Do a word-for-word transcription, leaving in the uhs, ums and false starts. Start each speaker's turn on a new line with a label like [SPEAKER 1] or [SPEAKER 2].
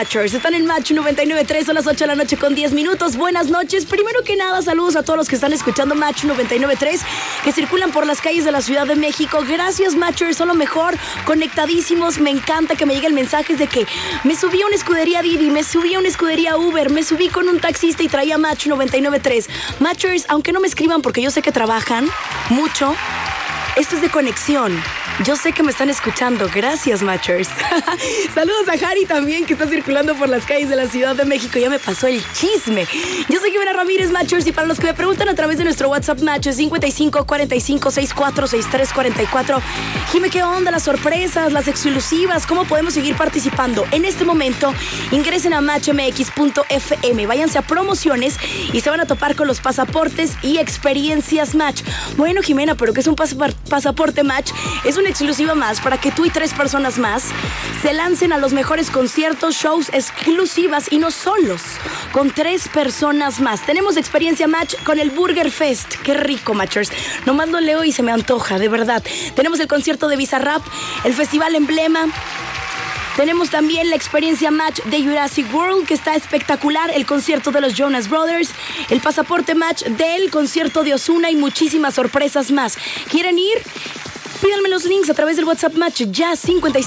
[SPEAKER 1] Matchers, están en Match noventa y nueve punto tres, son las ocho de la noche con diez minutos. Buenas noches. Primero que nada, saludos a todos los que están escuchando Match noventa y nueve punto tres, que circulan por las calles de la Ciudad de México. Gracias, Matchers, son lo mejor, conectadísimos. Me encanta que me lleguen mensajes de que me subí a una escudería Didi, me subí a una escudería Uber, me subí con un taxista y traía Match noventa y nueve punto tres. Matchers, aunque no me escriban porque yo sé que trabajan mucho, esto es de conexión. Yo sé que me están escuchando. Gracias, Matchers. Saludos a Harry también, que está circulando por las calles de la Ciudad de México. Ya me pasó el chisme. Yo soy Jimena Ramírez, Matchers, y para los que me preguntan a través de nuestro WhatsApp, Match cincuenta y cinco, cuarenta y cinco, sesenta y cuatro, sesenta y tres, cuarenta y cuatro. Jime, ¿qué onda? Las sorpresas, las exclusivas, ¿cómo podemos seguir participando? En este momento, ingresen a match m x punto f m, váyanse a promociones y se van a topar con los pasaportes y experiencias Match. Bueno, Jimena, ¿pero qué es un pasapor- pasaporte Match? Es una exclusiva más para que tú y tres personas más se lancen a los mejores conciertos, shows exclusivas y no solos, con tres personas más. Tenemos experiencia Match con el Burger Fest. Qué rico, Matchers. Nomás lo leo y se me antoja, de verdad. Tenemos el concierto de Bizarrap, el Festival Emblema. Tenemos también la experiencia Match de Jurassic World, que está espectacular, el concierto de los Jonas Brothers, el pasaporte Match del concierto de Ozuna y muchísimas sorpresas más. ¿Quieren ir? Pídanme los links a través del WhatsApp Match ya cincuenta y cinco